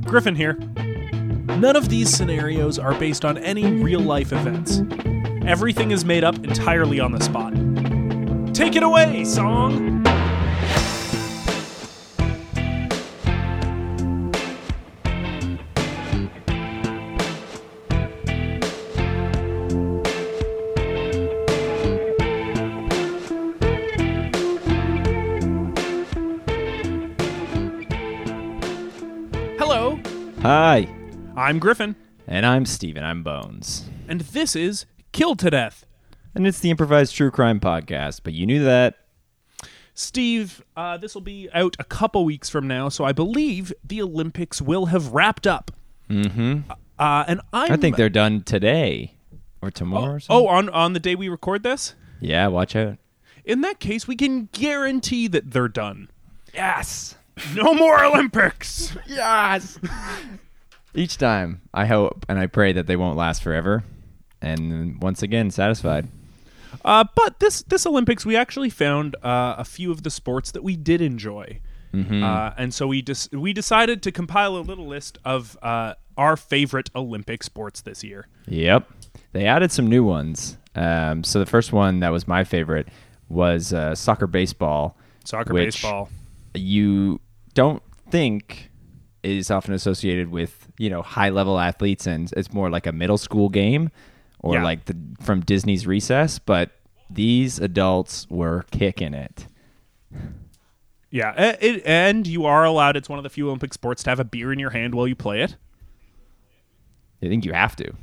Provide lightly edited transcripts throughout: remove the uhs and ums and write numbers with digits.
Griffin here. None of these scenarios are based on any real-life events. Everything is made up entirely on the spot. Take it away, song! Hello, Hi. I'm Griffin, And I'm Steven. I'm Bones. and this is Killed to Death. And it's the improvised true crime podcast, but you knew that. Steve, this will be out a couple weeks from now, so I believe the Olympics will have wrapped up. Mm-hmm. And I think they're done today or tomorrow or Oh, something. on the day we record this? Yeah, watch out. In that case, we can guarantee that they're done. Yes. No more Olympics! Yes. Each time, I hope and I pray that they won't last forever. And once again, satisfied. But this Olympics, we actually found a few of the sports that we did enjoy. Mm-hmm. And so we decided to compile a little list of our favorite Olympic sports this year. Yep. They added some new ones. So the first one that was my favorite was soccer baseball. Soccer, which baseball. You don't think is often associated with, high-level athletes, and it's more like a middle school game or Yeah. like from Disney's Recess, but these adults were kicking it. Yeah, and you are allowed, it's one of the few Olympic sports to have a beer in your hand while you play it. I think you have to.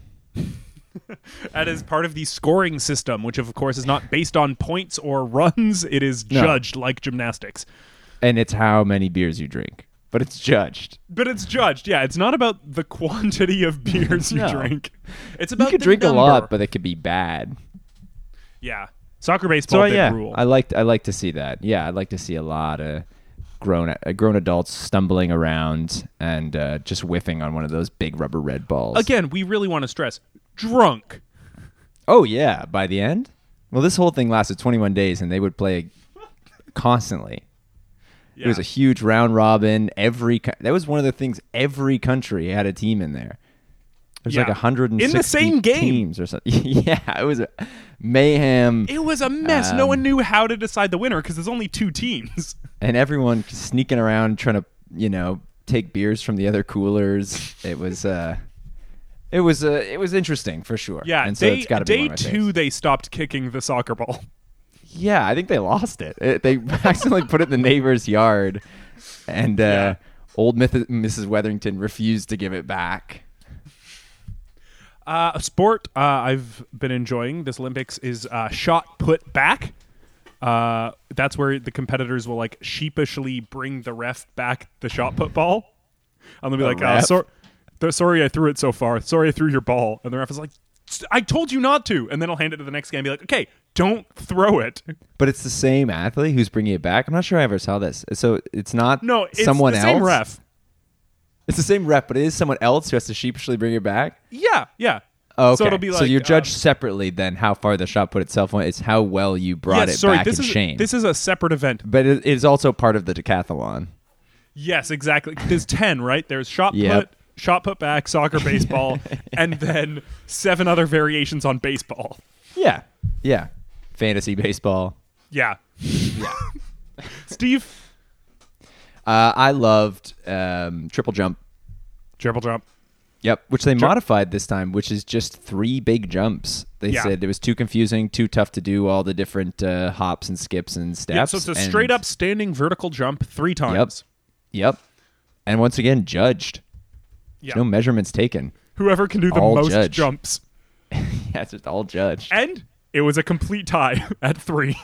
That is part of the scoring system, which of course is not based on points or runs. It is No. judged like gymnastics. And it's how many beers you drink, but it's judged. But it's judged, yeah. It's not about the quantity of beers you No. drink. It's You about could the drink number. a lot, but it could be bad. Yeah. Soccer, baseball, big So rule. I like to see that. Yeah, I'd like to see a lot of grown adults stumbling around and just whiffing on one of those big rubber red balls. Again, we really want to stress, drunk. Oh yeah, by the end? Well, this whole thing lasted 21 days and they would play constantly. Yeah. It was a huge round robin. That was one of the things, every country had a team in there. There's Yeah. like 160 In the same game. teams or something. Yeah, it was a mayhem. It was a mess. No one knew how to decide the winner because there's only two teams. And everyone sneaking around trying to, take beers from the other coolers. It was interesting for sure. Yeah, and so it's got to be day one of my two, faves. they stopped kicking the soccer ball. Yeah, I think they lost it. They accidentally put it in the neighbor's yard, and old Mrs. Weatherington refused to give it back. A sport I've been enjoying this Olympics is shot put back. That's where the competitors will like sheepishly bring the ref back the shot put ball. And they'll be like, ref? sorry I threw it so far. Sorry I threw your ball. And the ref is like, I told you not to. And then I'll hand it to the next guy and be like, okay, don't throw it. But it's the same athlete who's bringing it back. I'm not sure I ever saw this. So it's not No, it's someone the else. same ref. It's the same ref, but it is someone else who has to sheepishly bring it back. Yeah. Oh, okay. So it'll be like, so you're judged separately then how far the shot put itself went. It's how well you brought it back in shame. This is a separate event. But it is also part of the decathlon. Yes, exactly. There's 10, right? There's shot Yep. put, shot put back, soccer, baseball, and then 7 other variations on baseball. Yeah. Yeah. Fantasy baseball. Yeah. Steve? I loved triple jump. Triple jump. Yep, which they modified this time, which is just 3 big jumps. They Yeah. said it was too confusing, too tough to do all the different hops and skips and steps. Yeah, so it's a straight up standing vertical jump 3 times. Yep. And once again, judged. Yeah. No measurements taken. Whoever can do the All most judged. jumps. Yeah, it's just all judged. And it was a complete tie at 3.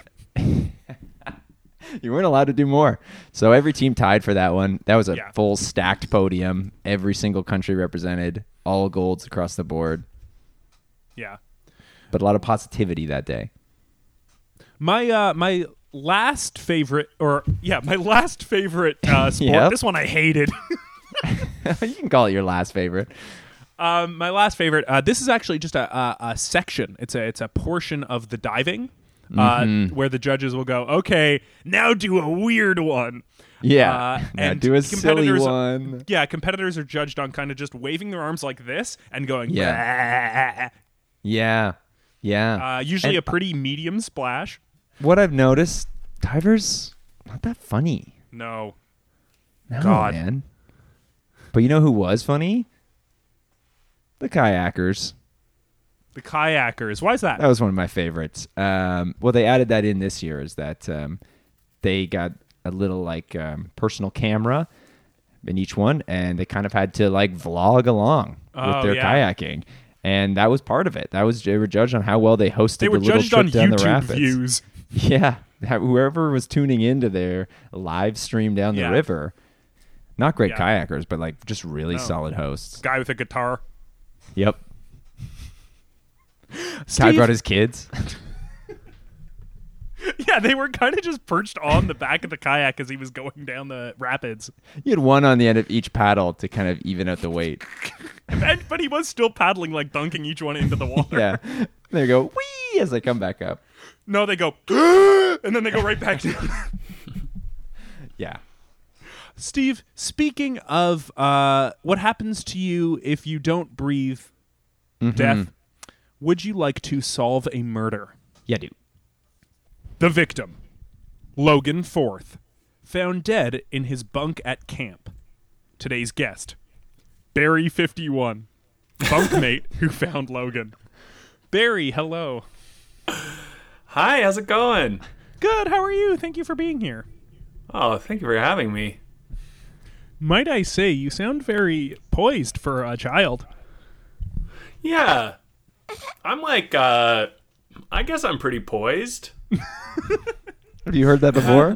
You weren't allowed to do more. So every team tied for that one. That was a Yeah. full stacked podium. Every single country represented. All golds across the board. Yeah. But a lot of positivity that day. My last favorite sport. Yep. This one I hated. You can call it your last favorite. My last favorite. This is actually just a section. It's a portion of the diving. where the judges will go, okay, now do a weird one. Yeah. Now and do a silly competitors- one. Yeah, competitors are judged on kind of just waving their arms like this and going, Yeah. Yeah. Yeah. usually And a pretty medium splash. what I've noticed, divers, not that funny. No. No, God. man. But you know who was funny? The kayakers. The kayakers. Why is that? That was one of my favorites. Well, they added that in this year is that they got a little like personal camera in each one, and they kind of had to like vlog along with their kayaking, and that was part of it. They were judged on how well they hosted They were the little judged trip on down the YouTube rapids. views. Yeah, whoever was tuning into their live stream down the Yeah. river. Not great Yeah. kayakers, but like just really No. solid hosts. Guy with a guitar. Yep. Guy Steve- brought his kids. Yeah, they were kind of just perched on the back of the kayak as he was going down the rapids. You had one on the end of each paddle to kind of even out the weight. But he was still paddling, like dunking each one into the water. Yeah. There you go. Whee! As they come back up. No, they go, and then they go right back down. Yeah. Steve, speaking of what happens to you if you don't breathe death, would you like to solve a murder? Yeah, dude. The victim, Logan Forth, found dead in his bunk at camp. Today's guest, Barry 51, bunkmate who found Logan. Barry, hello. Hi, how's it going? Good, how are you? Thank you for being here. Oh, thank you for having me. Might I say, you sound very poised for a child. Yeah. I'm like, I guess I'm pretty poised. Have you heard that before?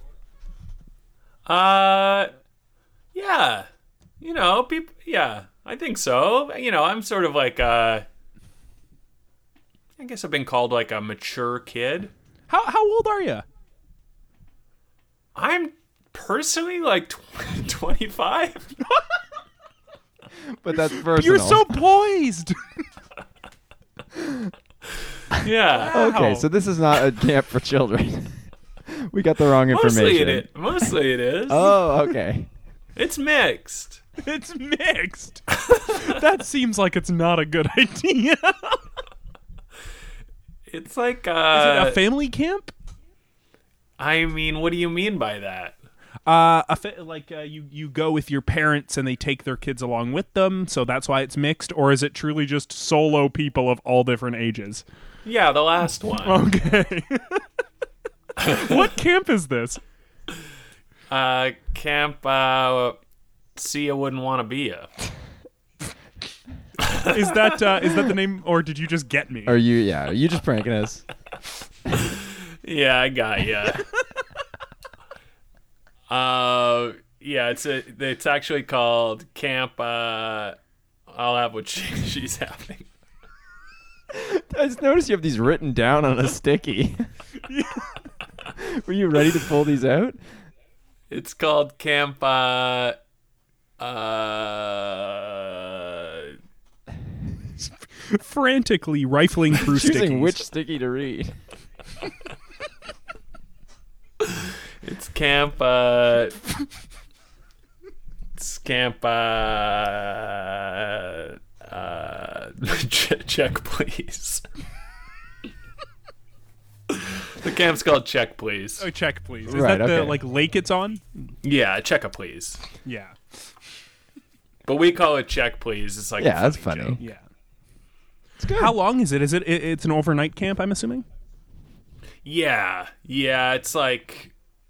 Yeah. You know, people, yeah, I think so. You know, I'm sort of like, I guess I've been called like a mature kid. How old are you? I'm personally like 25. But that's personal. You're so poised. Yeah. Okay, so this is not a camp for children. We got the wrong Mostly information. it is. Mostly it is. Oh, okay. It's mixed. It's mixed. That seems like it's not a good idea. It's like, Is it a family camp? I mean, what do you mean by that? You go with your parents and they take their kids along with them, so that's why it's mixed, or is it truly just solo people of all different ages? Yeah, the last one. Okay. What camp is this? Camp, see ya wouldn't want to be ya. Is that the name, or did you just get me? Are you just pranking us? Yeah, I got ya. Yeah, it's actually called Camp, I'll have what she's having. I just noticed you have these written down on a sticky. Were you ready to pull these out? It's called Camp, Frantically rifling through Choosing stickies. which sticky to read. it's Camp, it's Camp, check please. The camp's called Check Please. Oh, check, please. Is Right, that the okay. lake it's on? Yeah, check a please. Yeah. But we call it Check Please. It's like Yeah, a that's funny funny. joke. Yeah. It's good. How long is it? Is it's an overnight camp, I'm assuming? Yeah, it's like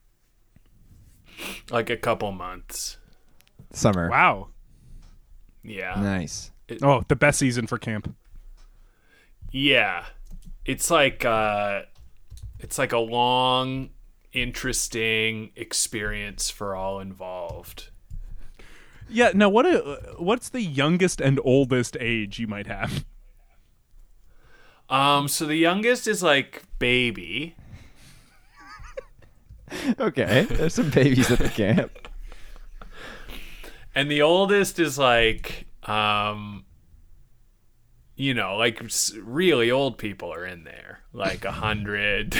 a couple months. Summer. Wow. Yeah, Nice. Oh, the best season for camp. yeah. It's like a long, interesting experience for all involved. Yeah. Now, what's the youngest and oldest age you might have? So the youngest is like baby. Okay. There's some babies at the camp. And the oldest is like like really old people are in there, like 100.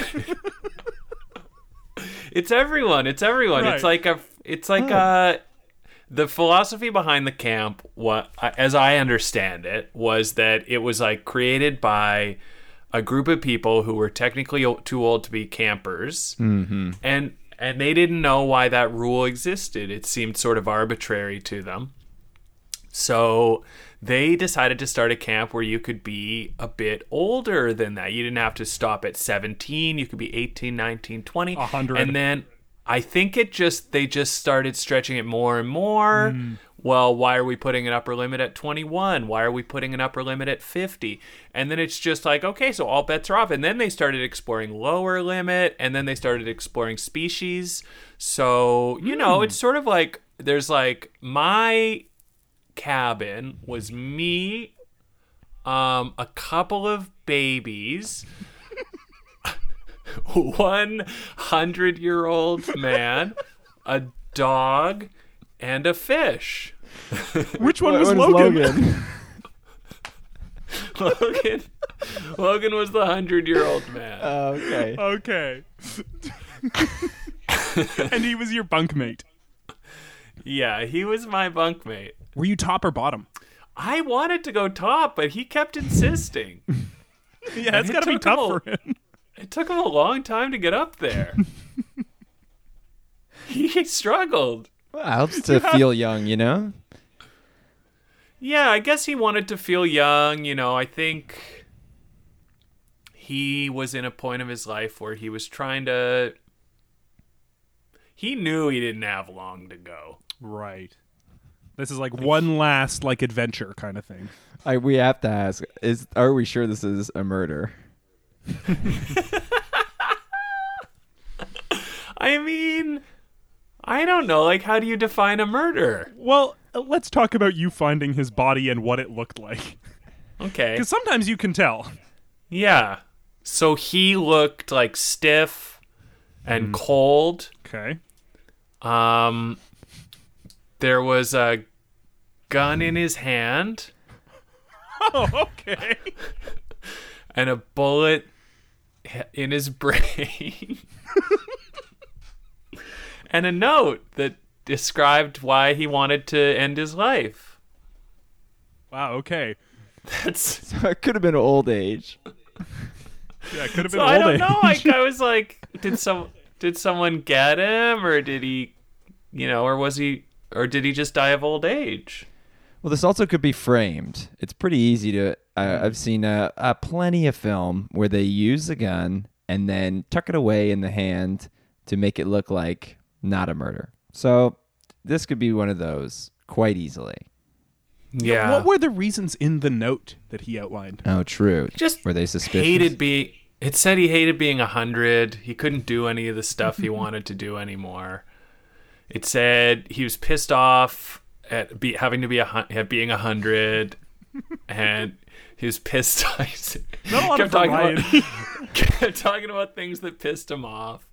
It's everyone. It's everyone. Right. It's like the philosophy behind the camp, what as I understand it, was that it was like created by a group of people who were technically too old to be campers, and they didn't know why that rule existed. It seemed sort of arbitrary to them. So they decided to start a camp where you could be a bit older than that. You didn't have to stop at 17. You could be 18, 19, 20. 100. And then I think they just started stretching it more and more. Well, why are we putting an upper limit at 21? Why are we putting an upper limit at 50? And then it's just like, okay, so all bets are off. And then they started exploring lower limit, and then they started exploring species. So, it's sort of like there's like my cabin was me, a couple of babies, 100-year-old man, a dog, and a fish. Which one was Logan? Logan was the 100-year-old man. Okay. Okay. And he was your bunkmate. Yeah, he was my bunkmate. Were you top or bottom? I wanted to go top, but he kept insisting. Yeah, it's got to be tough for him. It took him a long time to get up there. He struggled. Well, it helps to feel young, Yeah, I guess he wanted to feel young. I think he was in a point of his life where he was trying to... He knew he didn't have long to go. Right. This is like one last like adventure kind of thing. We have to ask: are we sure this is a murder? I mean, I don't know. Like, how do you define a murder? Well, let's talk about you finding his body and what it looked like. Okay. Because sometimes you can tell. Yeah. So he looked like stiff and cold. Okay. There was a gun in his hand. Oh, okay. And a bullet in his brain. And a note that described why he wanted to end his life. Wow, okay. So it could have been old age. Yeah, it could have been So old I don't age. know. I was like, did someone get him, or did he, or did he just die of old age? Well, this also could be framed. It's pretty easy to... I've seen plenty of film where they use a gun and then tuck it away in the hand to make it look like not a murder. So this could be one of those quite easily. Yeah. What were the reasons in the note that he outlined? Oh, true. Just were they suspicious? It said he hated being 100. He couldn't do any of the stuff he wanted to do anymore. It said he was pissed off at having to be being 100, and he was pissed off. Not a lot of variety. Kept talking about things that pissed him off.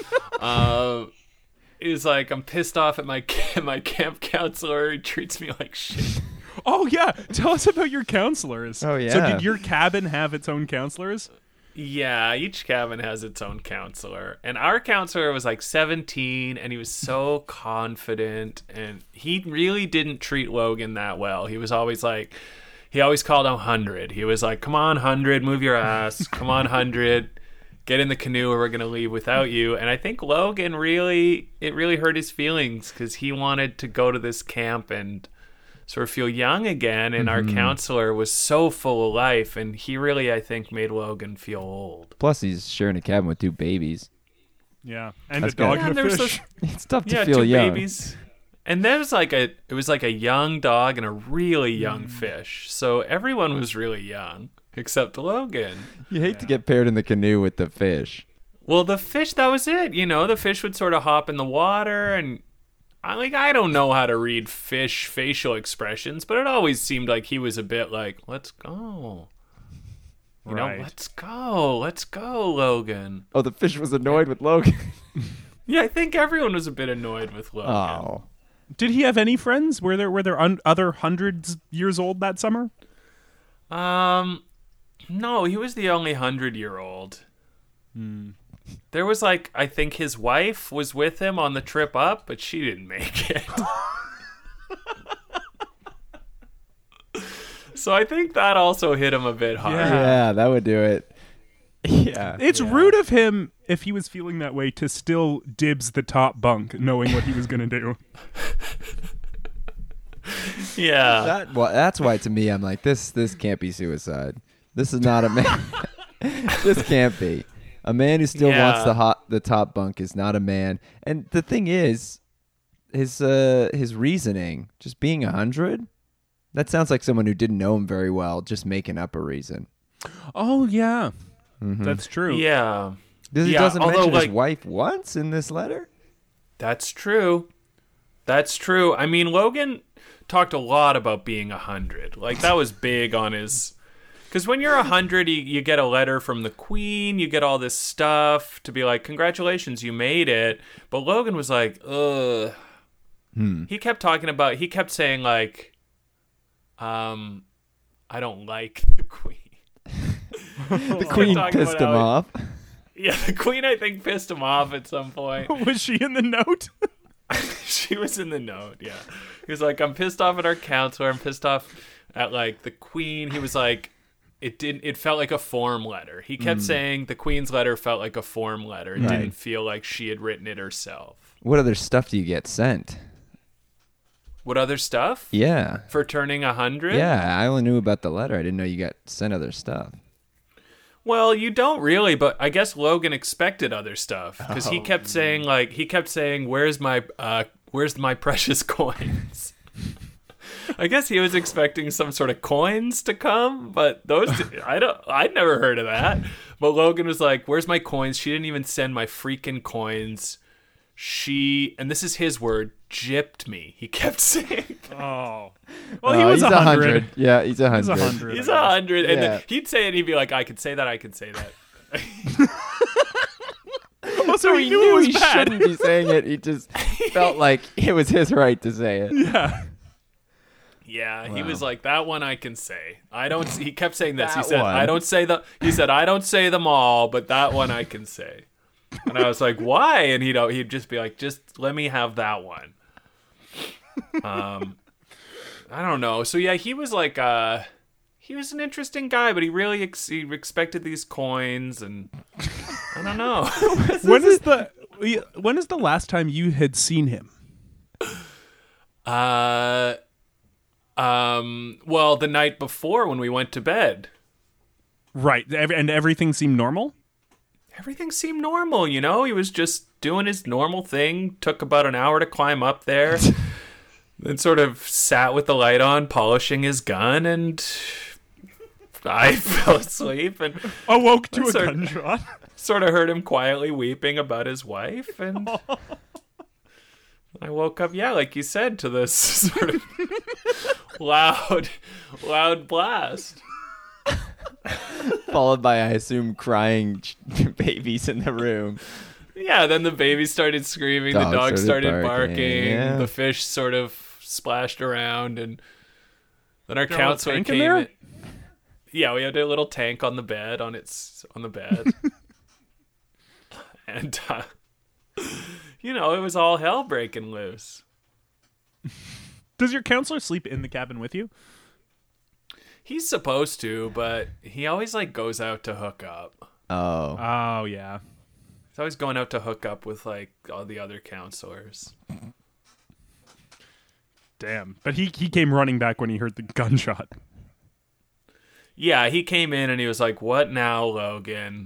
He was like, I'm pissed off at my camp counselor. He treats me like shit. Oh, yeah. Tell us about your counselors. Oh, yeah. So did your cabin have its own counselors? Yeah, each cabin has its own counselor. And our counselor was like 17, and he was so confident. And he really didn't treat Logan that well. He was always like... He always called him 100. He was like, come on, 100, move your ass. Come on, 100. Get in the canoe or we're going to leave without you. And I think Logan it really hurt his feelings because he wanted to go to this camp and sort of feel young again. And our counselor was so full of life. And he really, I think, made Logan feel old. Plus, he's sharing a cabin with 2 babies. Yeah. And That's a dog good. and a fish. It's tough to Yeah, feel 2 young. babies. And there was it was like a young dog and a really young fish. So everyone was really young except Logan. You hate to get paired in the canoe with the fish. Well, the fish, that was it. The fish would sort of hop in the water, and I don't know how to read fish facial expressions, but it always seemed like he was a bit like, let's go. Right. Let's go, Logan. Oh, the fish was annoyed with Logan. Yeah, I think everyone was a bit annoyed with Logan. Oh. Did he have any friends? Were there other hundreds years old that summer? No, he was the only 100-year-old. There was like, I think his wife was with him on the trip up, but she didn't make it. So I think that also hit him a bit hard. Yeah, that would do it. Yeah. It's rude of him, if he was feeling that way, to still dibs the top bunk, knowing what he was going to do. Yeah. That's why to me I'm like this can't be suicide. This is not a man. This can't be. A man who still wants the top bunk is not a man. And the thing is, his reasoning, just being 100, that sounds like someone who didn't know him very well, just making up a reason. Oh, yeah. That's true. Yeah. He doesn't mention his wife once in this letter? That's true. That's true. I mean, Logan talked a lot about being 100. Like, that was big on his... Because when you're 100, you get a letter from the Queen, you get all this stuff to be like, congratulations, you made it. But Logan was like, ugh. He kept saying, like, I don't like the Queen. The Queen pissed him off. Yeah, the Queen, I think, pissed him off at some point. Was she in the note? She was in the note, yeah. He was like, I'm pissed off at our counselor. I'm pissed off at, like, the Queen. He was like, it felt like a form letter. He kept saying the Queen's letter felt like a form letter. It didn't feel like she had written it herself. What other stuff do you get sent? What other stuff? Yeah. For turning 100? Yeah, I only knew about the letter. I didn't know you got sent other stuff. Well, you don't really, but I guess Logan expected other stuff because he kept saying, where's my precious coins? I guess he was expecting some sort of coins to come, but I'd never heard of that. But Logan was like, where's my coins? She didn't even send my freaking coins. She, and this is his word, gypped me. He kept saying. Oh. Well, he was 100. Yeah, he's 100. He's 100. He's 100. And then he'd say it, and he'd be like, I could say that, I could say that. Oh, so he knew it was bad. Shouldn't be saying it. He just felt like it was his right to say it. Yeah. Yeah, Wow. he was like, that one I can say. He kept saying this. He That said, one. I don't say them all, but that one I can say. And I was like, why? And he'd just be like, just let me have that one. I don't know. So yeah, he was like, he was an interesting guy, but he really he expected these coins, and I don't know. When is the last time you had seen him? Well, the night before when we went to bed. Right. And everything seemed normal? Everything seemed normal, you know? He was just doing his normal thing. Took about an hour to climb up there. Then sort of sat with the light on, polishing his gun, and I fell asleep and Awoke to a gunshot. Sort of heard him quietly weeping about his wife, and I woke up, yeah, like you said, to this sort of loud blast. Followed by, I assume, crying babies in the room. Yeah, then the baby started screaming, the dog started barking, yeah. the fish sort of splashed around, and then our There a counselor tank in came there? in. Yeah, we had a little tank on the bed, on the bed. And it was all hell breaking loose. Does your counselor sleep in the cabin with you? He's supposed to, but he always goes out to hook up. Oh. Oh, yeah. He's always going out to hook up with all the other counselors. Damn. But he came running back when he heard the gunshot. Yeah, he came in and he was like, "What now, Logan?"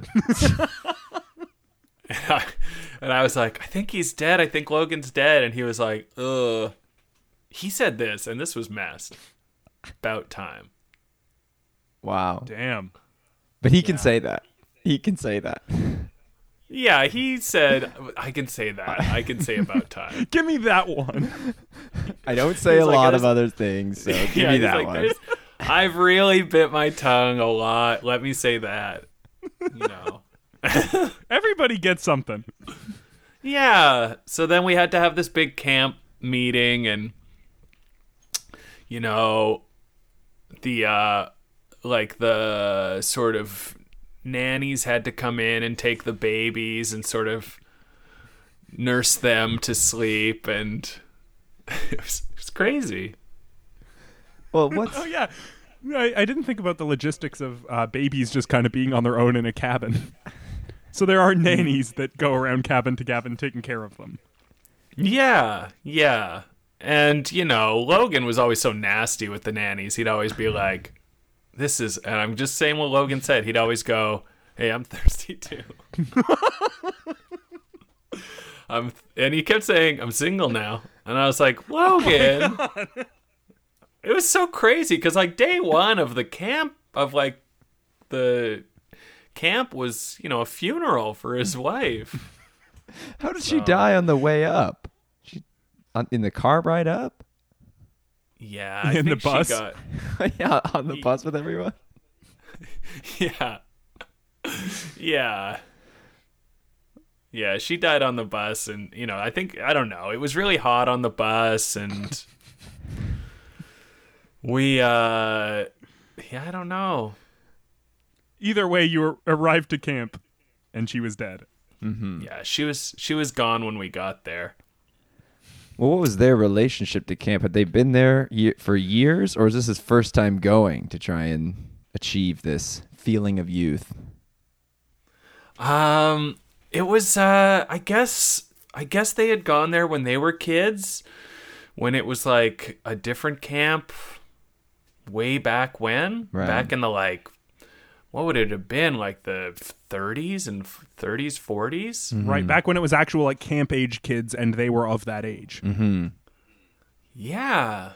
and I was like, "I think he's dead. I think Logan's dead." And he was like, "Ugh." He said this, and this was messed. About time. Wow. Damn. But he can say that. He can say that. Yeah, he said, "I can say that. I can say about time." Give me that one. I don't say He's a like, lot "There's- of other things, so give Yeah, me he's that like, one. "There's- I've really bit my tongue a lot. Let me say that. You know. Everybody gets something. Yeah. So then we had to have this big camp meeting, and the like the sort of nannies had to come in and take the babies and sort of nurse them to sleep, and it was crazy. Well, what's Oh yeah, I didn't think about the logistics of babies just kind of being on their own in a cabin. So there are nannies that go around cabin to cabin taking care of them. Yeah. And, Logan was always so nasty with the nannies. He'd always be like, and I'm just saying what Logan said. He'd always go, hey, I'm thirsty too. And he kept saying, I'm single now. And I was like, Logan. It was so crazy because, like, day one of the camp, the camp was, a funeral for his wife. how did she die on the way up? In the car ride up? Yeah, I In think the bus? she got. Yeah, on the bus with everyone. Yeah. Yeah, she died on the bus, and, I don't know. It was really hot on the bus, and I don't know. Either way, you arrived to camp, and she was dead. Yeah, she was gone when we got there. Well, what was their relationship to camp? Had they been there for years, or is this his first time going to try and achieve this feeling of youth? It was I guess they had gone there when they were kids, when it was like a different camp way back when, Right. back in the what would it have been, like the 30s, 40s? Mm-hmm. Right, back when it was actual like camp age kids, and they were of that age. Mm-hmm. Yeah.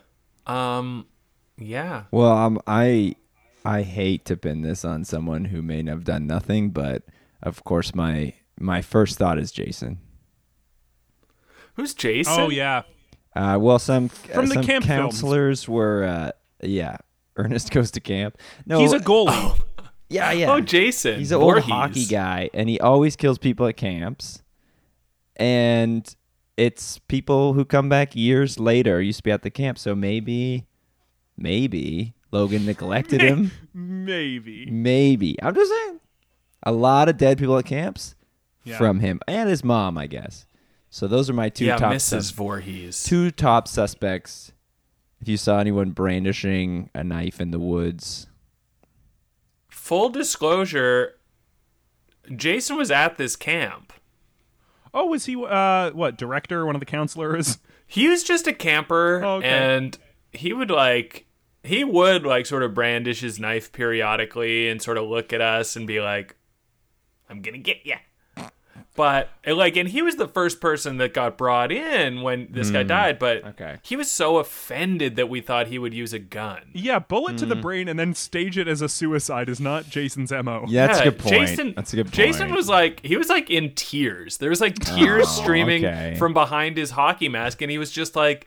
Yeah. Well, I hate to pin this on someone who may have done nothing, but of course my first thought is Jason. Who's Jason? Oh yeah, Well, some the some camp counselors were Ernest Goes to Camp. No, he's a goalie. yeah. Oh, Jason. He's an Voorhees. old hockey guy, and he always kills people at camps. And it's people who come back years later used to be at the camp. So maybe Logan neglected him. Maybe. Maybe. I'm just saying. A lot of dead people at camps Yeah. from him and his mom, I guess. So those are my two top Mrs. Voorhees. two top suspects. If you saw anyone brandishing a knife in the woods. Full disclosure, Jason was at this camp. Oh, was he what director? One of the counselors? He was just a camper, Oh, okay. and he would sort of brandish his knife periodically and sort of look at us and be like, I'm gonna get ya. But and he was the first person that got brought in when this guy died, but Okay. he was so offended that we thought he would use a gun. Yeah, bullet to the brain and then stage it as a suicide is not Jason's MO. Yeah, that's a good point. Jason, That's a good point. Jason was in tears. There was tears streaming okay. from behind his hockey mask, and he was just like,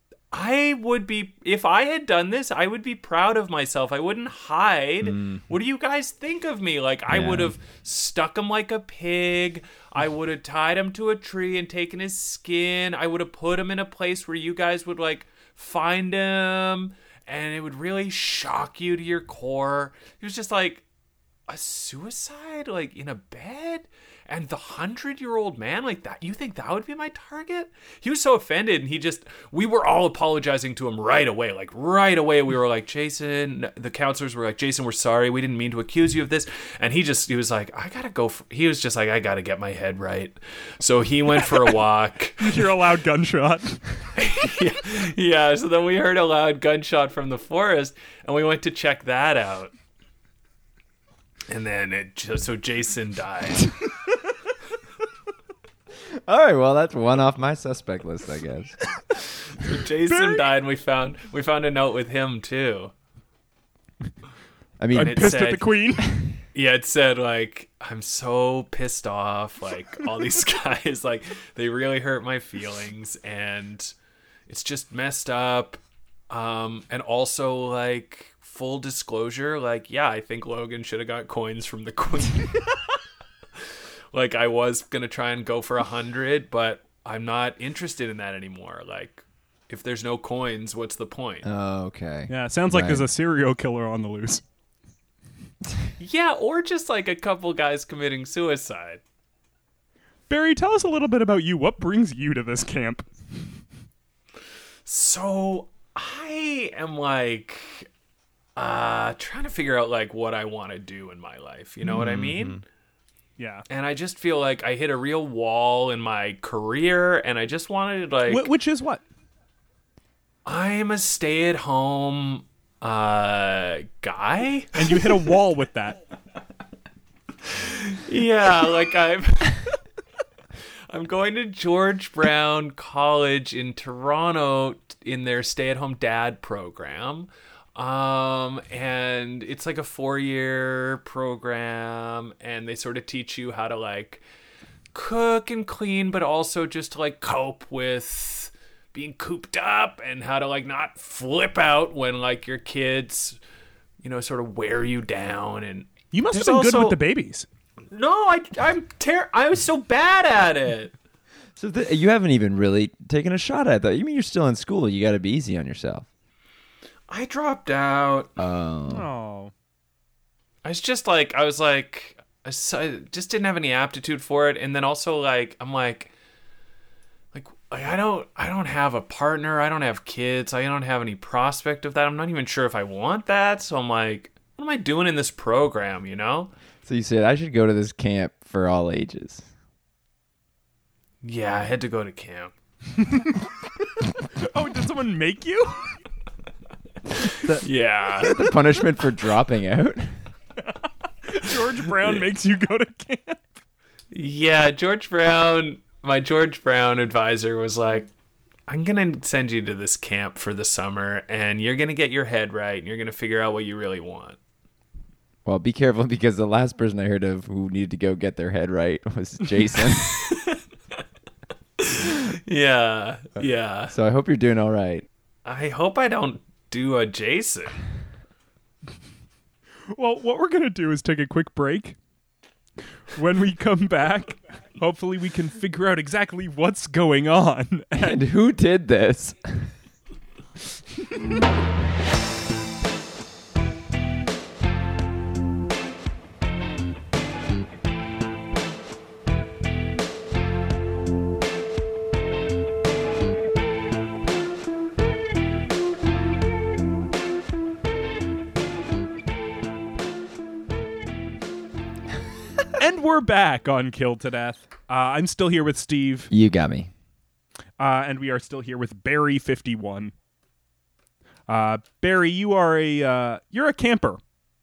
if I had done this, I would be proud of myself. I wouldn't hide. What do you guys think of me? I Yeah. would have stuck him like a pig. I would have tied him to a tree and taken his skin. I would have put him in a place where you guys would find him, and it would really shock you to your core. He was just like, a suicide in a bed, and the 100-year-old man that, you think that would be my target? He was so offended, and we were all apologizing to him right away. Right away we were like, Jason, the counselors were like, Jason, we're sorry, we didn't mean to accuse you of this. And he was like, I gotta get my head right. So he went for a walk. You're a loud gunshot. Yeah, so then we heard a loud gunshot from the forest, and we went to check that out. And then so Jason died. All right, well, that's one off my suspect list, I guess. So Jason died, and we found a note with him too. I mean, I'm it pissed at said- the queen. Yeah, it said I'm so pissed off. All these guys, they really hurt my feelings, and it's just messed up. And also full disclosure, I think Logan should have got coins from the queen. I was gonna try and go for 100, but I'm not interested in that anymore. If there's no coins, what's the point? oh, okay. Yeah, it sounds like Right. there's a serial killer on the loose. Yeah, or just like a couple guys committing suicide. Barry, tell us a little bit about you. What brings you to this camp? So I am like trying to figure out like what I want to do in my life. You know what I mean? Yeah. And I just feel like I hit a real wall in my career, and I just wanted like Which is what? I'm a stay-at-home guy. And you hit a wall with that. Yeah, like I'm going to George Brown College in Toronto in their stay-at-home dad program. And it's like a 4-year program, and they sort of teach you how to like cook and clean, but also just to like cope with being cooped up, and how to like not flip out when like your kids, you know, sort of wear you down. And You must have there's been good also- with the babies. No, I was so bad at it. So you haven't even really taken a shot at that. You mean you're still in school? You got to be easy on yourself. I dropped out. Oh. I just didn't have any aptitude for it. And then also like, I'm like I don't have a partner. I don't have kids. I don't have any prospect of that. I'm not even sure if I want that. So I'm like, what am I doing in this program, you know? So you said I should go to this camp for all ages. Yeah, I had to go to camp. Oh, did someone make you? Yeah. The punishment for dropping out. George Brown makes you go to camp. Yeah, my George Brown advisor was like, I'm going to send you to this camp for the summer, and you're going to get your head right, and you're going to figure out what you really want. Well, be careful, because the last person I heard of who needed to go get their head right was Jason. Yeah, yeah. So I hope you're doing all right. I hope I don't do a Jason. Well, what we're going to do is take a quick break. When we come back, hopefully we can figure out exactly what's going on. And who did this? And we're back on Killed to Death. I'm still here with Steve, You got me. and we are still here with Barry 51. Barry, you're a camper.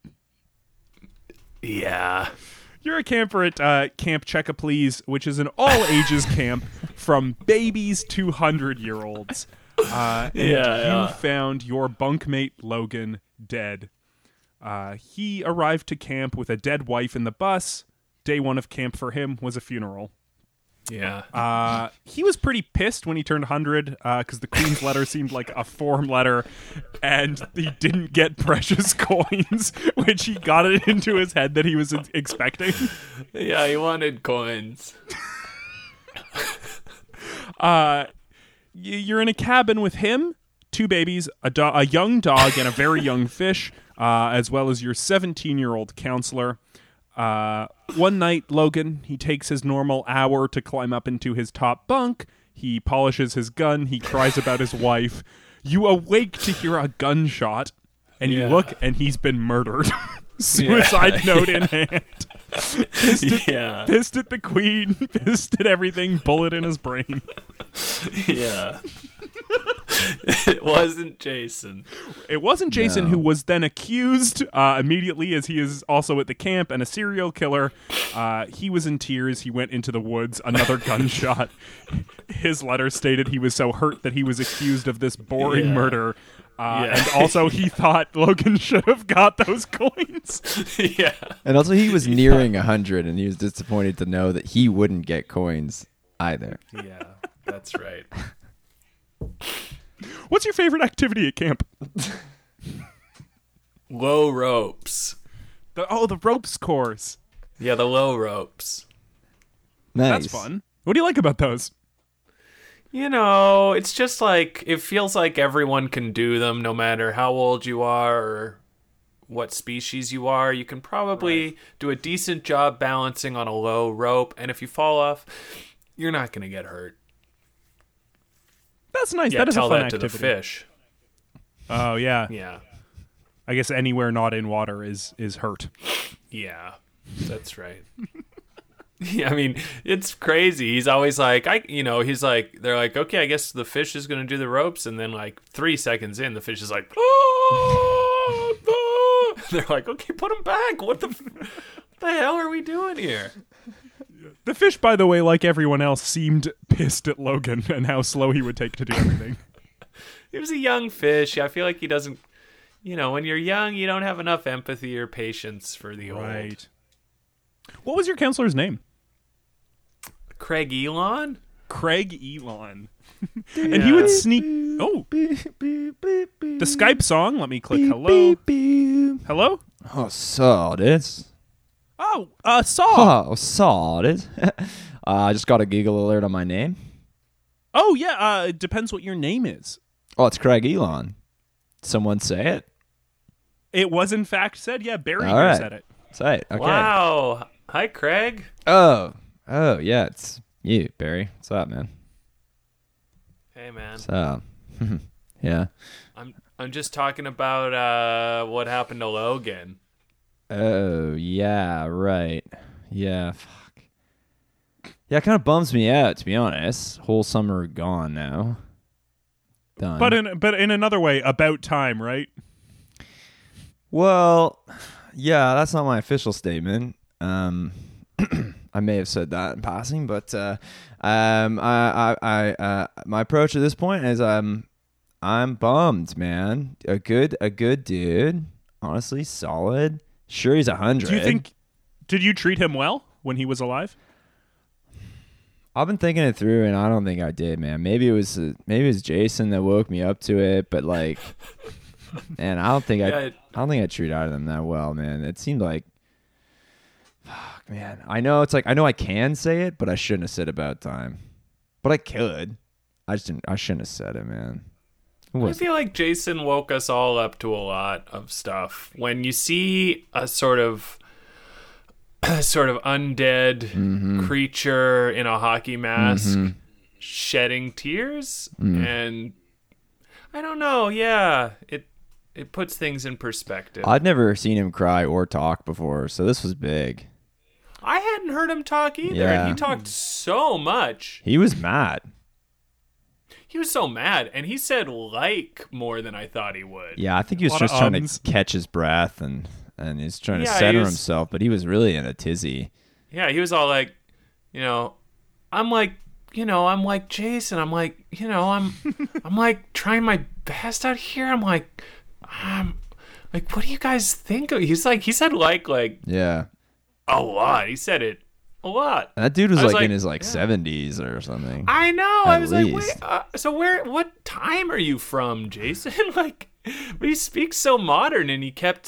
Yeah. You're a camper at Camp Check-A-Please, which is an all-ages camp from babies to 100-year-olds. And Yeah. you found your bunkmate Logan dead. He arrived to camp with a dead wife in the bus. Day one of camp for him was a funeral. Yeah. He was pretty pissed when he turned 100 because the Queen's letter seemed like a form letter, and he didn't get precious coins, which he got it into his head that he was expecting. Yeah, he wanted coins. You're in a cabin with him, 2 babies, a young dog, and a very young fish, as well as your 17-year-old counselor. One night, Logan, he takes his normal hour to climb up into his top bunk. He polishes his gun. He cries about his wife. You awake to hear a gunshot, and you Yeah. look, and he's been murdered. Suicide note in hand. Yeah. Pissed at the Queen, pissed at everything, bullet in his brain. Yeah. It wasn't Jason. It wasn't Jason, No. who was then accused immediately, as he is also at the camp and a serial killer. He was in tears. He went into the woods. Another gunshot. His letter stated he was so hurt that he was accused of this boring Yeah. murder. Yeah. And also, he thought Logan should have got those coins. Yeah. And also, he was nearing 100, and he was disappointed to know that he wouldn't get coins either. Yeah. That's right. What's your favorite activity at camp? Low ropes. The ropes course. Yeah, the low ropes. Nice. That's fun. What do you like about those? You know, it's just like, it feels like everyone can do them no matter how old you are or what species you are, you can probably do a decent job balancing on a low rope. And if you fall off, you're not going to get hurt. That's nice. Yeah, that is tell a fun that activity. to the fish. Oh yeah. Yeah. I guess anywhere not in water is hurt. Yeah, that's right. Yeah, I mean, it's crazy. He's always like, he's like, they're like, okay, I guess the fish is going to do the ropes. And then like 3 seconds in, the fish is like, oh, oh. They're like, okay, put him back. What the hell are we doing here? The fish, by the way, like everyone else, seemed pissed at Logan and how slow he would take to do everything. He was a young fish. I feel like he doesn't, when you're young, you don't have enough empathy or patience for the old. What was your counselor's name? Craig Elon? Craig Elon. And he would sneak... Oh. The Skype song. Let me click hello. Hello? Oh, so this. Oh, Saw. Oh, so this. I just got a Google alert on my name. Oh, yeah. It depends what your name is. Oh, it's Craig Elon. Someone say it. It was, in fact, said. Yeah, Barry All right. said it. Say it. Okay. Wow. Hi, Craig. Oh, yeah. It's you, Barry. What's up, man? Hey, man. So, yeah. I'm just talking about what happened to Logan. Oh, yeah, right. Yeah, fuck. Yeah, it kind of bums me out, to be honest. Whole summer gone now. Done. But in another way, about time, right? Well, yeah, that's not my official statement. I may have said that in passing, but my approach at this point is I'm bummed, man. A good dude, honestly, solid. Sure, he's 100. Do you think? Did you treat him well when he was alive? I've been thinking it through, and I don't think I did, man. Maybe it was Jason that woke me up to it, but like, man, I don't think I treated either of them that well, man. It seemed like, fuck, man. I know I can say it, but I shouldn't have said about time. But I could. I shouldn't have said it, man. I feel like Jason woke us all up to a lot of stuff. When you see a sort of undead creature in a hockey mask shedding tears, and I don't know, yeah, it puts things in perspective. I'd never seen him cry or talk before, so this was big. I hadn't heard him talk either, Yeah. and he talked so much. He was mad. He was so mad, and he said like more than I thought he would. Yeah, I think he was Lot just of trying ums. to catch his breath and he's trying to Yeah, center he was- himself, but he was really in a tizzy. Yeah, he was all like, I'm like Jason. I'm like, I'm like trying my best out here. I'm like, what do you guys think of? He's like, he said like Yeah. a lot. He said it a lot. And that dude was I was like in like, his yeah. 70s or something. I know. At I was like, least. wait. So what time are you from, Jason? Like, but he speaks so modern, and he kept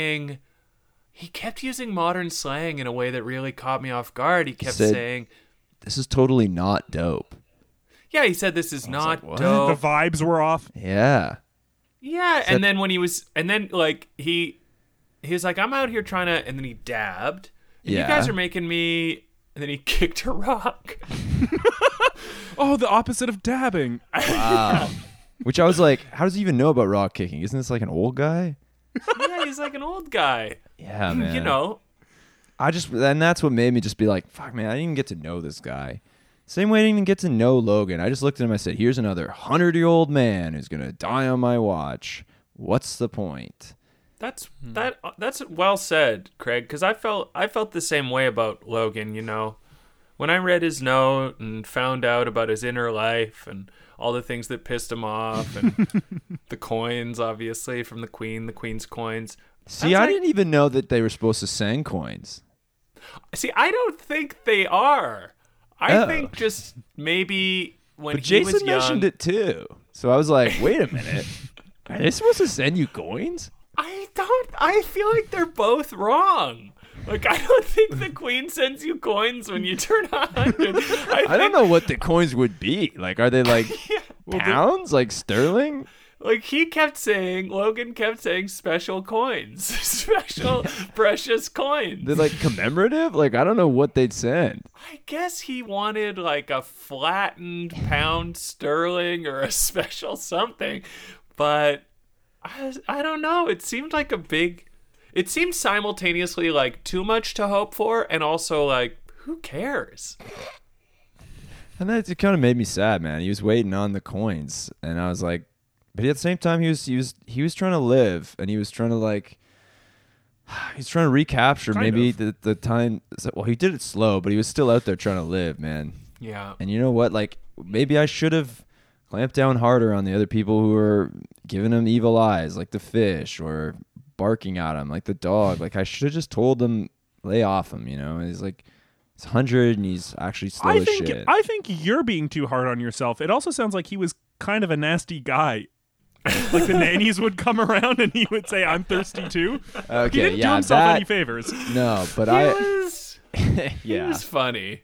using modern slang in a way that really caught me off guard. He kept said- saying, This is totally not dope. yeah, he said this is not like, what? dope. The vibes were off. Yeah. Yeah, Said- and then when he was, and then like he was like, I'm out here trying to, and then he dabbed. And Yeah. You guys are making me, and then he kicked a rock. Oh, the opposite of dabbing. Wow. Which I was like, how does he even know about rock kicking? Isn't this like an old guy? Yeah, he's like an old guy. Yeah, man. And that's what made me just be like, fuck, man, I didn't even get to know this guy. Same way I didn't even get to know Logan. I just looked at him and I said, here's another 100-year-old man who's going to die on my watch. What's the point? That's well said, Craig. Because I felt the same way about Logan. When I read his note and found out about his inner life and all the things that pissed him off, and the coins, obviously from the Queen's coins. See, I didn't even know that they were supposed to send coins. See, I don't think they are. I Oh. think just maybe when But he Jason was young. mentioned it too. So I was like, wait a minute. Are they supposed to send you coins? I feel like they're both wrong. Like, I don't think the Queen sends you coins when you turn 100. I don't know what the coins would be. Like, are they like Yeah. pounds? Like sterling? Like Logan kept saying special coins, special precious coins. They're like commemorative. Like I don't know what they'd send. I guess he wanted like a flattened pound sterling or a special something, but I don't know. It seemed like it seemed simultaneously like too much to hope for, and also like who cares? And that it kind of made me sad, man. He was waiting on the coins, and I was like, but at the same time, he was trying to live, and he was trying to he's trying to recapture the time. Well, he did it slow, but he was still out there trying to live, man. Yeah. And you know what? Like maybe I should have clamped down harder on the other people who were giving him evil eyes, like the fish, or barking at him, like the dog. Like I should have just told them, lay off him. You know, and he's like. He's 100 and he's actually slow as shit. I think you're being too hard on yourself. It also sounds like he was kind of a nasty guy. Like the nannies would come around and he would say, "I'm thirsty too." Okay, he didn't do himself any favors. No, but he was funny.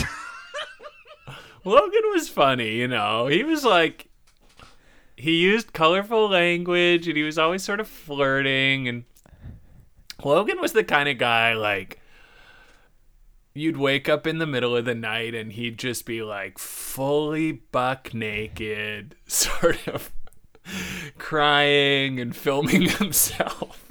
Logan was funny, you know. He was like, he used colorful language and he was always sort of flirting. And Logan was the kind of guy like. You'd wake up in the middle of the night and he'd just be like fully buck naked, sort of crying and filming himself.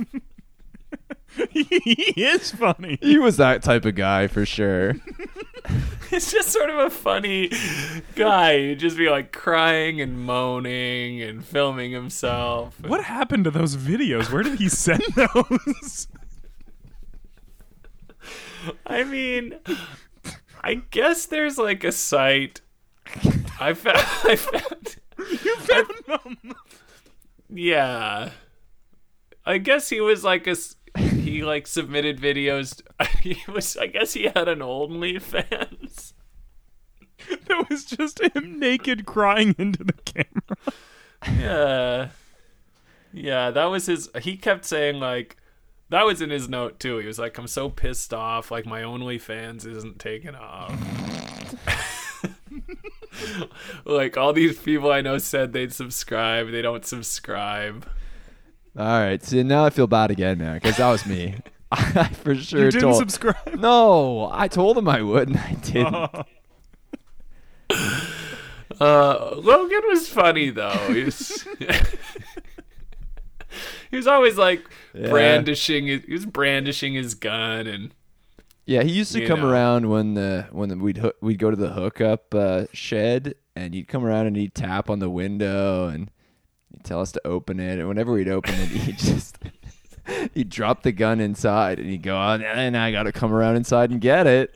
He is funny. He was that type of guy for sure. He's just sort of a funny guy. He'd just be like crying and moaning and filming himself. What happened to those videos? Where did he send those? I mean, I guess there's like a site. I found. You found them. Yeah. I guess he was like he like submitted videos. I guess he had an OnlyFans. That was just him naked crying into the camera. Yeah. Yeah, that was he kept saying like, that was in his note too. He was like, I'm so pissed off, like my OnlyFans isn't taking off. Like all these people I know said they'd subscribe, they don't subscribe. All right, see now I feel bad again, man, because that was me. I for sure you didn't subscribe. No, I told him I would, and I didn't. Logan was funny though. He was always like brandishing. He was brandishing his gun, and yeah, he used to come around when we'd go to the hookup shed, and he'd come around and he'd tap on the window and he'd tell us to open it, and whenever we'd open it, he'd drop the gun inside, and he'd go, "Oh, and I got to come around inside and get it."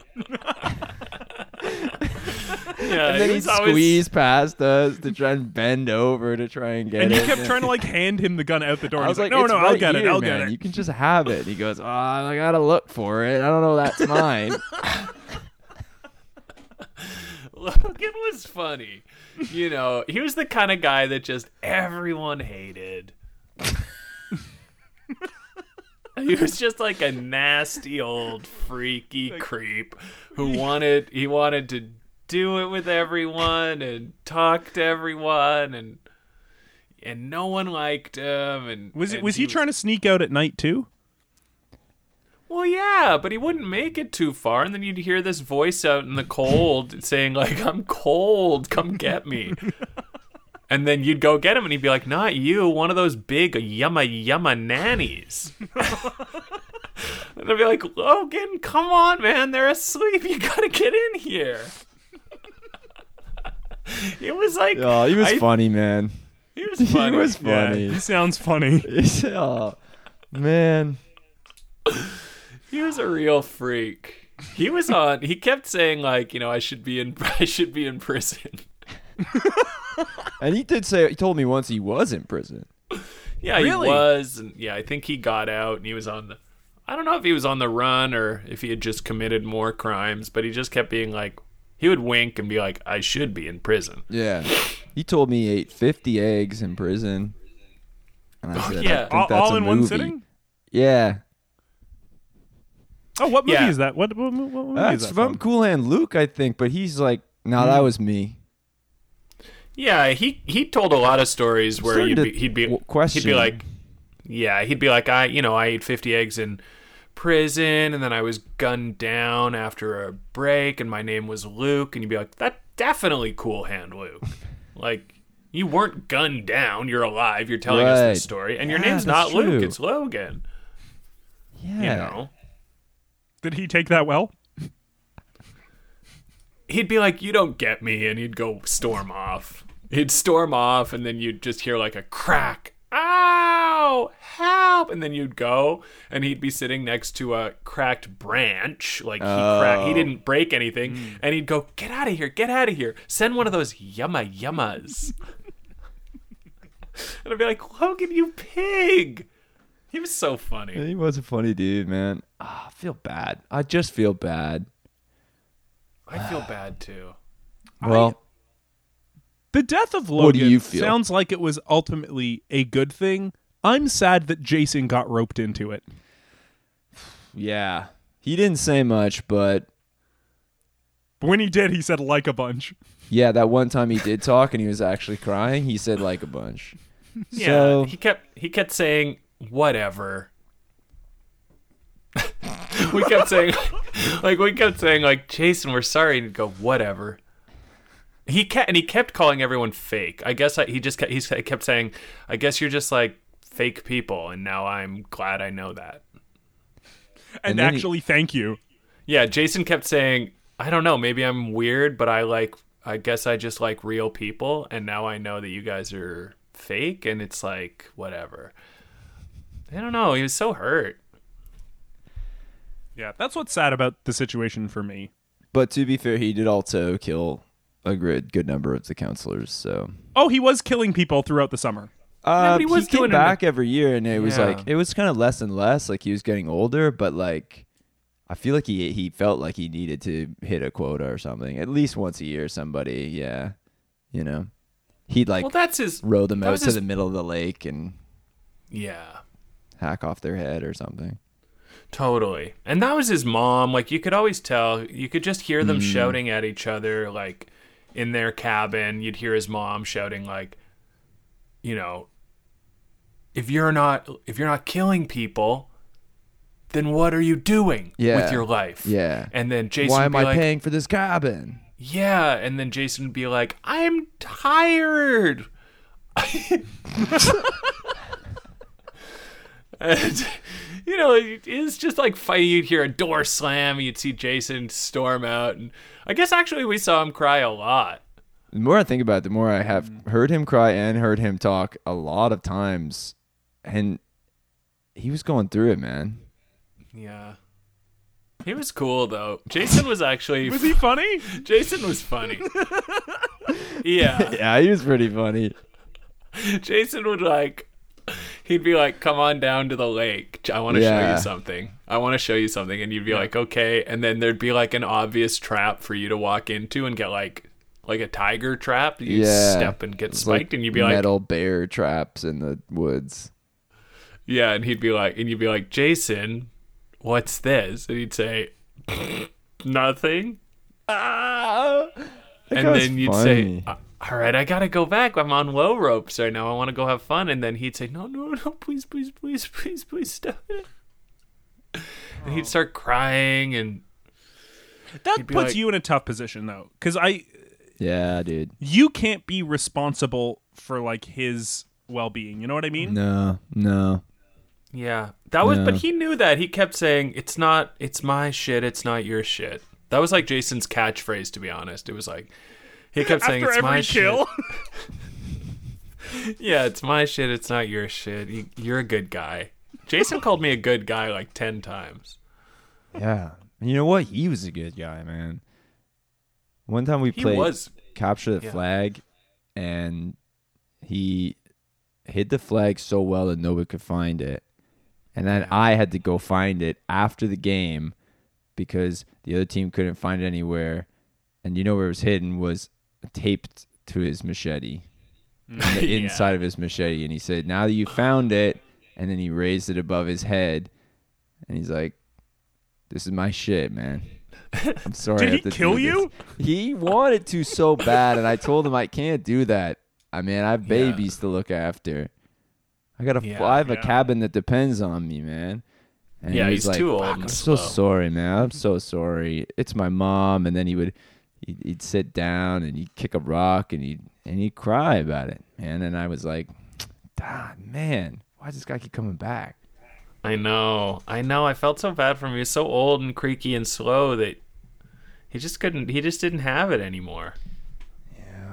Yeah, and then he'd squeeze past us to try and bend over to try and get it. And you kept trying to like hand him the gun out the door. I was like, "No, it's I'll right get here, it. I'll man. get it. You can just have it." And he goes, "Oh, I gotta look for it. I don't know that's mine." Logan was funny. You know, he was the kind of guy that just everyone hated. He was just like a nasty old freaky creep who wanted to do it with everyone and talk to everyone, and no one liked him. And was he trying to sneak out at night too? Well, yeah, but he wouldn't make it too far, and then you'd hear this voice out in the cold saying like, "I'm cold, come get me." And then you'd go get him, and he'd be like, "Not you, one of those big yumma nannies." And they'd be like, "Logan, come on, man, they're asleep. You gotta get in here." It was like, oh, he was funny, man. He was funny. He was funny. Yeah, he sounds funny. Oh, man. He was a real freak. He kept saying like, you know, I should be in prison. And he told me once he was in prison. Yeah, really? He was. And yeah, I think he got out and he was I don't know if he was on the run or if he had just committed more crimes, but he just kept being like, he would wink and be like, I should be in prison. Yeah. He told me he ate 50 eggs in prison. And I said, yeah. I think that's all a in movie. one sitting? Yeah. Oh, what movie Yeah. is that? What movie That's is that from Cool Hand Luke, I think, but he's like, no, that was me. Yeah, he told a lot of stories where Starting to he'd be question. like, I ate 50 eggs in prison, and then I was gunned down after a break, and my name was Luke, and you'd be like, that definitely Cool Hand Luke. Like, you weren't gunned down, you're alive, you're telling us this story, and your Yeah, name's not that's Luke, true. it's Logan. Yeah. You know? Did he take that well? He'd be like, you don't get me, and he'd go storm off. He'd storm off, and then you'd just hear like a crack. Ow! Help! And then you'd go, and he'd be sitting next to a cracked branch. Like, he didn't break anything. And he'd go, get out of here, get out of here. Send one of those yummas. And I'd be like, Logan, you pig! He was so funny. He was a funny dude, man. I feel bad. I just feel bad. I feel bad, too. Well, The death of Logan What do you feel? sounds like it was ultimately a good thing. I'm sad that Jason got roped into it. yeah. He didn't say much, but But when he did, he said like a bunch. yeah, that one time he did talk and he was actually crying, he said like a bunch. Yeah, So, he kept saying whatever. we kept saying like Jason, we're sorry, and he'd go whatever. He kept calling everyone fake. I guess he kept saying, I guess you're just like fake people, and now I'm glad I know that. And then actually, thank you. Yeah, Jason kept saying, I don't know, maybe I'm weird, but I guess I just like real people, and now I know that you guys are fake, and it's like whatever. I don't know. He was so hurt. Yeah, that's what's sad about the situation for me. but to be fair, he did also kill a good number of the counselors, so Oh, he was killing people throughout the summer. but he was came doing it- back every year, and it was Yeah. like it was kind of less and less. Like he was getting older, but like I feel like he felt like he needed to hit a quota or something at least once a year. Somebody, yeah, you know, he'd like Well, that's his. row them that out was to his- the middle of the lake and Yeah, hack off their head or something. totally. And that was his mom. Like you could always tell. You could just hear them shouting at each other, like in their cabin. You'd hear his mom shouting, like, you know, if you're not killing people, then what are you doing Yeah. with your life? Yeah. And then Jason Why would am be I like, paying for this cabin? yeah. And then Jason would be like, I'm tired. And, you know, it's just like fighting. You'd hear a door slam. You'd see Jason storm out. And I guess actually we saw him cry a lot. The more I think about it, the more I have heard him cry and heard him talk a lot of times, and he was going through it, man. Yeah. He was cool, though. Jason was actually... Was he funny? Jason was funny. Yeah. Yeah, he was pretty funny. Jason would he'd be like, come on down to the lake. I want to show Yeah. you something. I want to show you something. And you'd be like, okay. And then there'd be like an obvious trap for you to walk into and get like a tiger trap. You Yeah, step and get It's spiked, and you'd be like, metal bear traps in the woods. yeah. And you'd be like, Jason, what's this? And he'd say, nothing. That And guy was then you'd funny. say, all right, I gotta go back. I'm on low ropes right now. I want to go have fun. And then he'd say, no, please, stop it. And he'd start crying, and That He'd be puts like- you in a tough position, though, because Yeah, dude. you can't be responsible for like his well-being. You know what I mean? No. yeah, that was. Yeah. But he knew that. He kept saying, it's my shit. It's not your shit. That was like Jason's catchphrase, to be honest. It was like he kept saying, After it's my every kill. shit. Yeah, it's my shit. It's not your shit. You're a good guy. Jason called me a good guy like 10 times. Yeah. And you know what? He was a good guy, man. One time we He played was. Capture the Yeah. Flag, and he hid the flag so well that nobody could find it. And then I had to go find it after the game because the other team couldn't find it anywhere. And you know where it was hidden was taped to his machete, on the Yeah. inside of his machete. And he said, now that you found it, and then he raised it above his head, and he's like, this is my shit, man. I'm sorry. I Did have he to kill do you? this. He wanted to so bad, and I told him I can't do that. I mean, I have babies to look after. I have a Yeah. cabin that depends on me, man. And Yeah, he was he's like, too old "Fuck, and I'm so slow." sorry, man. I'm so sorry. It's my mom. And then he'd sit down and he'd kick a rock and he'd cry about it, man. And I was like, man, why does this guy keep coming back? I know. I felt so bad for him. He was so old and creaky and slow that he just didn't have it anymore. Yeah.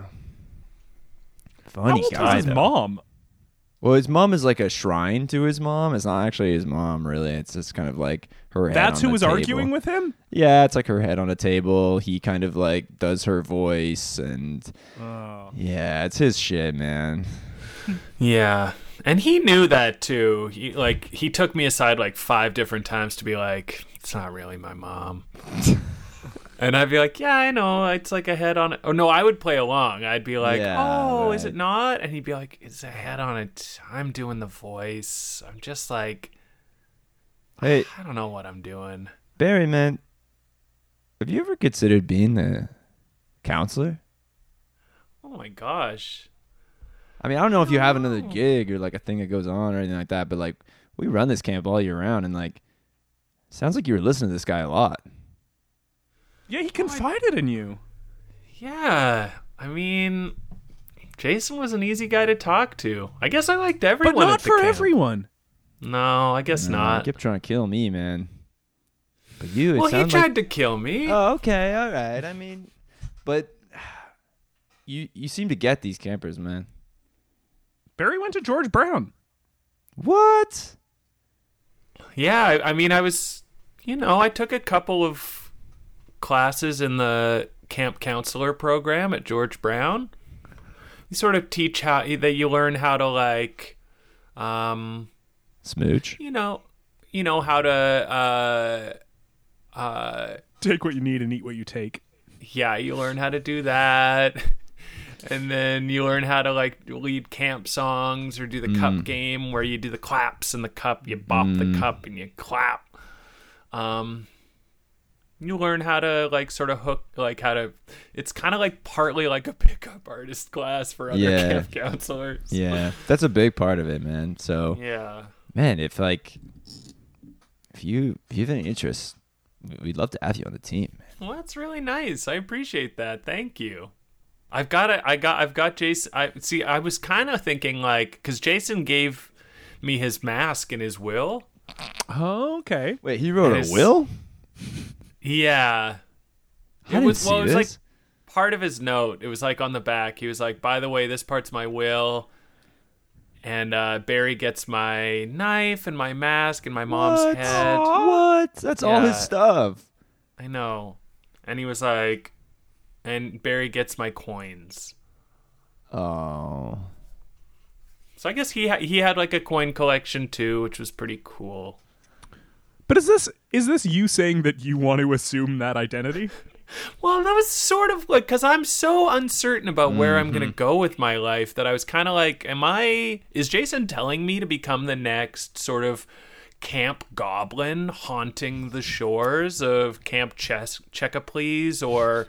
How Funny old guy, was his though. mom? Well, his mom is like a shrine to his mom. It's not actually his mom, really. It's just kind of like her head That's on who the was table. arguing with him? Yeah, it's like her head on a table. He kind of like does her voice, and Oh. yeah, it's his shit, man. Yeah. And he knew that too. He took me aside like 5 different times to be like, it's not really my mom. And I'd be like, yeah, I know. It's like a head on it. Oh, no, I would play along. I'd be like, Yeah, is right. it not? And he'd be like, it's a head on it. I'm doing the voice. I'm just like, Hey, I don't know what I'm doing. Barry, man, have you ever considered being a counselor? Oh my gosh. I mean, I don't know if you have another gig or like a thing that goes on or anything like that, but like we run this camp all year round, and like sounds like you were listening to this guy a lot. Yeah, he confided in you. Yeah. I mean, Jason was an easy guy to talk to. I guess I liked everyone But not at the for camp. everyone. No, I guess You not. kept trying to kill me, man. But you, it Well, he sounded tried like... to kill me. Oh, okay, all right. I mean, but you seem to get these campers, man. Barry went to George Brown. What? Yeah, I mean, I was, I took a couple of classes in the camp counselor program at George Brown. You sort of teach that you learn how to like, Smooch. how to, Take what you need and eat what you take. yeah, you learn how to do that. And then you learn how to like lead camp songs or do the cup game where you do the claps in the cup, you bop the cup and you clap. You learn how to like sort of hook, like how to. It's kind of like partly like a pickup artist class for other camp counselors. Yeah, that's a big part of it, man. So, Yeah. man, if you have any interest, we'd love to have you on the team. Well, that's really nice. I appreciate that. Thank you. I've got Jason. I was kind of thinking like, because Jason gave me his mask and his will. Oh, okay. Wait, he wrote His- a will? Yeah. I didn't see it was this. like part of his note. It was like on the back. He was like, by the way, this part's my will. And Barry gets my knife and my mask and my mom's What? head. What? That's all his Yeah. stuff. I know. And he was like, and Barry gets my coins. Oh. So I guess he had like a coin collection too, which was pretty cool. But is this you saying that you want to assume that identity? Well, that was sort of like, because I'm so uncertain about where I'm going to go with my life that I was kind of like, is Jason telling me to become the next sort of camp goblin haunting the shores of Camp Checkaplease or,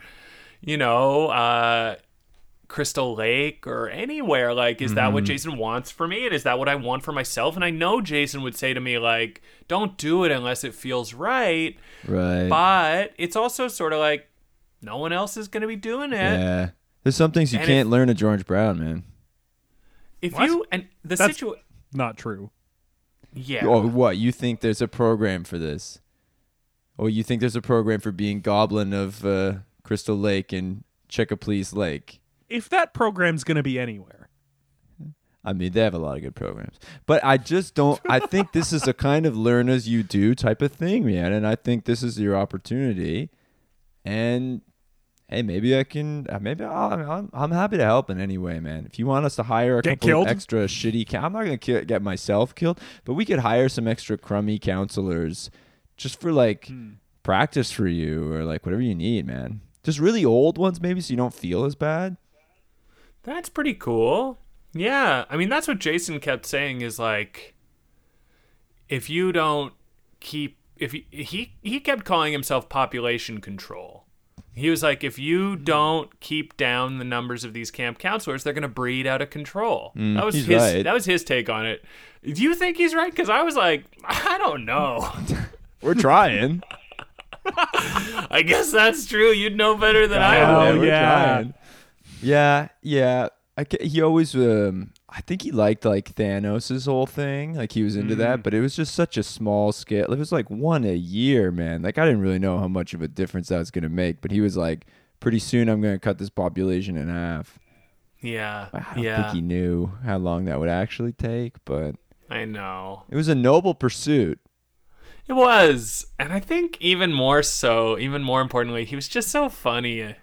Crystal Lake or anywhere? Like, is that what Jason wants for me? And is that what I want for myself? And I know Jason would say to me, like, don't do it unless it feels right. Right. But it's also sort of like no one else is going to be doing it. Yeah. There's some things you And can't learn at George Brown, man. If What? you and the That's- situation, Not true. yeah. Oh, what? You think there's a program for this? Or you think there's a program for being Goblin of Crystal Lake and Checkaplease Lake? If that program's going to be anywhere. I mean, they have a lot of good programs. But I just don't... I think this is a kind of learn as you do type of thing, man. And I think this is your opportunity. And... hey, maybe I can. I'm happy to help in any way, man. If you want us to hire a Get couple killed? of extra shitty, I'm not gonna get myself killed, but we could hire some extra crummy counselors just for like practice for you or like whatever you need, man. Just really old ones, maybe, so you don't feel as bad. That's pretty cool. Yeah. I mean, that's what Jason kept saying is like, if you don't keep he kept calling himself population control. He was like, if you don't keep down the numbers of these camp counselors, they're going to breed out of control. That was right. That was his take on it. Do you think he's right? Because I was like, I don't know. We're trying. I guess that's true. You'd know better than I Oh, would. we're yeah. trying. Yeah. He always, I think he liked like Thanos' whole thing. Like he was into that, but it was just such a small scale. It was like one a year, man. Like I didn't really know how much of a difference that was going to make, but he was like, pretty soon I'm going to cut this population in half. Yeah. I don't think he knew how long that would actually take, but I know. it was a noble pursuit. It was. And I think even more importantly, he was just so funny.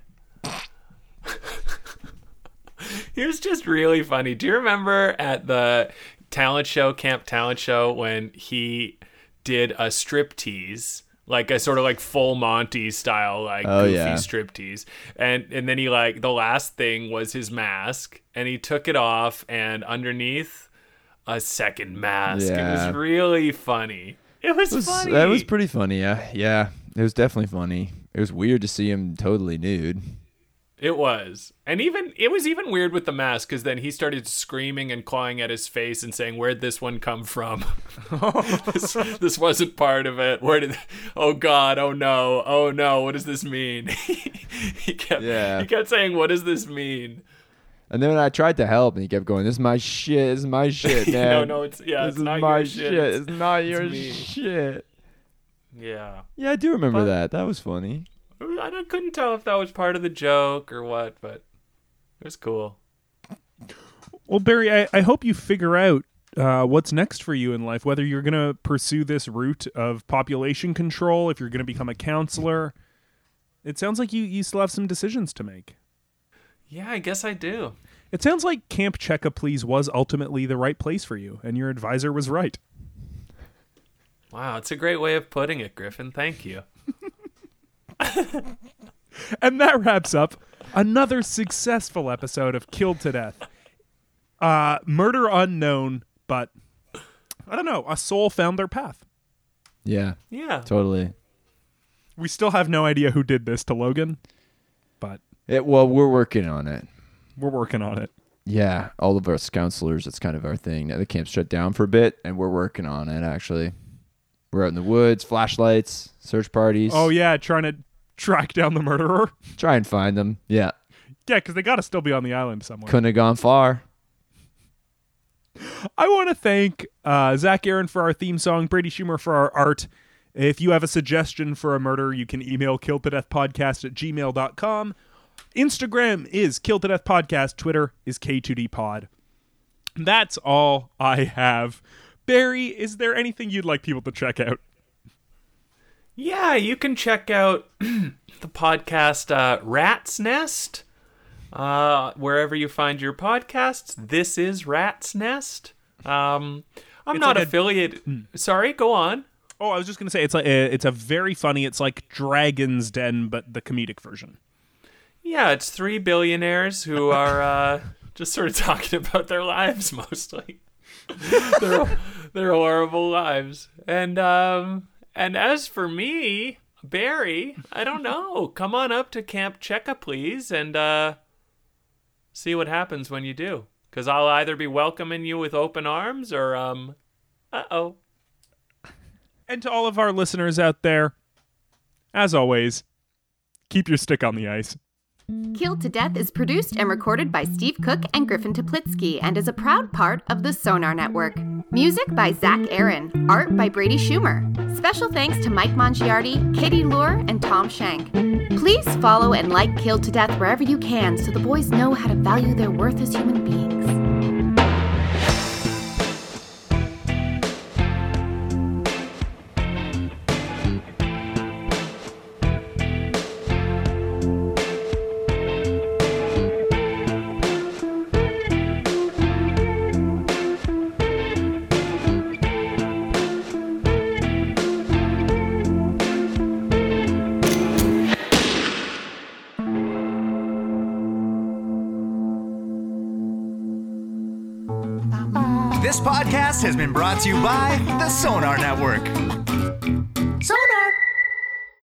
He was just really funny. Do you remember at the camp talent show, when he did a striptease, like a sort of like full Monty style, like goofy striptease, and then he like the last thing was his mask, and he took it off, and underneath a second mask. Yeah. It was really funny. It was funny. That was pretty funny. Yeah. It was definitely funny. It was weird to see him totally nude. It was. And it was even weird with the mask, because then he started screaming and clawing at his face and saying, "Where'd this one come from?" this wasn't part of it. Oh God, oh no, what does this mean? he kept saying, "What does this mean?" And then when I tried to help, and he kept going, "This is my shit, man." No, it's not my your shit. It's not your me." shit. Yeah. Yeah, I do remember that. That was funny. I couldn't tell if that was part of the joke or what, but it was cool. Well, Barry, I hope you figure out what's next for you in life, whether you're going to pursue this route of population control, if you're going to become a counselor. It sounds like you still have some decisions to make. Yeah, I guess I do. It sounds like Camp Check-A-Please was ultimately the right place for you, and your advisor was right. Wow, it's a great way of putting it, Griffin. Thank you. And that wraps up another successful episode of Killed to Death. Murder unknown, but I don't know, a soul found their path. Yeah. Yeah. Totally. We still have no idea who did this to Logan, but Well, we're working on it. we're working on it. Yeah, all of us counselors, it's kind of our thing. Now the camp's shut down for a bit, and we're working on it, actually. We're out in the woods, flashlights, search parties. Oh, yeah, trying to track down the murderer. Try and find them. Yeah. Yeah, because they got to still be on the island somewhere. Couldn't have gone far. I want to thank Zach Aaron for our theme song, Brady Schumer for our art. If you have a suggestion for a murder, you can email killedtodeathpodcast@gmail.com. Instagram is Killed to Death Podcast. Twitter is K2D Pod. That's all I have. Barry, is there anything you'd like people to check out? Yeah, you can check out the podcast Rat's Nest, wherever you find your podcasts. This is Rat's Nest. I'm not like affiliated. Sorry, go on. Oh, I was just going to say, it's a very funny, it's like Dragon's Den, but the comedic version. Yeah, it's three billionaires who are just sort of talking about their lives mostly. their horrible lives. And as for me, Barry, I don't know. Come on up to Camp Check-A-Please and see what happens when you do. Because I'll either be welcoming you with open arms or, uh-oh. And to all of our listeners out there, as always, keep your stick on the ice. Killed to Death is produced and recorded by Steve Cook and Griffin Toplitsky and is a proud part of the Sonar Network. Music by Zach Aaron. Art by Brady Schumer. Special thanks to Mike Mongiardi, Katie Lure, and Tom Shank. Please follow and like Killed to Death wherever you can so the boys know how to value their worth as human beings. This podcast has been brought to you by the Sonar Network. Sonar!